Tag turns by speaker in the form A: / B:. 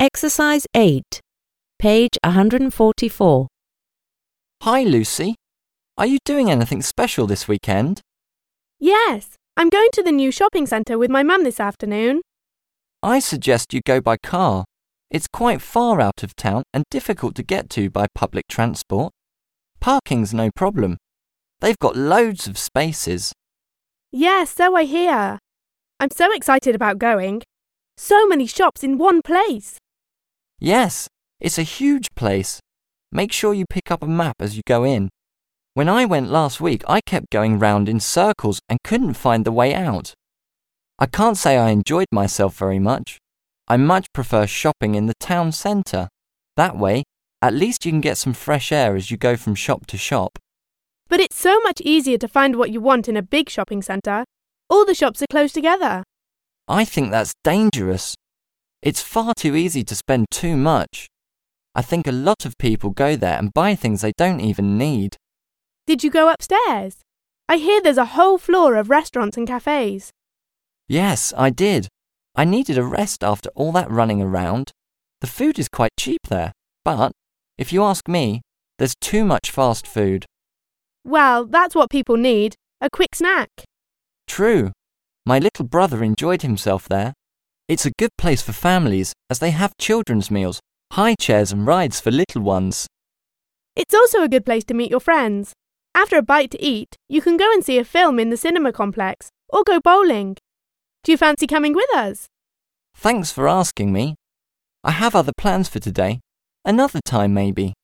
A: Exercise 8, page 144.
B: Hi, Lucy. Are you doing anything special this weekend?
C: Yes, I'm going to the new shopping centre with my mum this afternoon.
B: I suggest you go by car. It's quite far out of town and difficult to get to by public transport. Parking's no problem. They've got loads of spaces.
C: Yes, so I hear. I'm so excited about going. So many shops in one place.
B: Yes, it's a huge place. Make sure you pick up a map as you go in. When I went last week, I kept going round in circles and couldn't find the way out. I can't say I enjoyed myself very much. I much prefer shopping in the town centre. That way, at least you can get some fresh air as you go from shop to shop.
C: But it's so much easier to find what you want in a big shopping centre. All the shops are close together.
B: I think that's dangerous. It's far too easy to spend too much. I think a lot of people go there and buy things they don't even need.
C: Did you go upstairs? I hear there's a whole floor of restaurants and cafes.
B: Yes, I did. I needed a rest after all that running around. The food is quite cheap there, but, if you ask me, there's too much fast food.
C: Well, that's what people need, a quick snack.
B: True. My little brother enjoyed himself there. It's a good place for families as they have children's meals, high chairs and rides for little ones.
C: It's also a good place to meet your friends. After a bite to eat, you can go and see a film in the cinema complex or go bowling. Do you fancy coming with us?
B: Thanks for asking me. I have other plans for today. Another time maybe.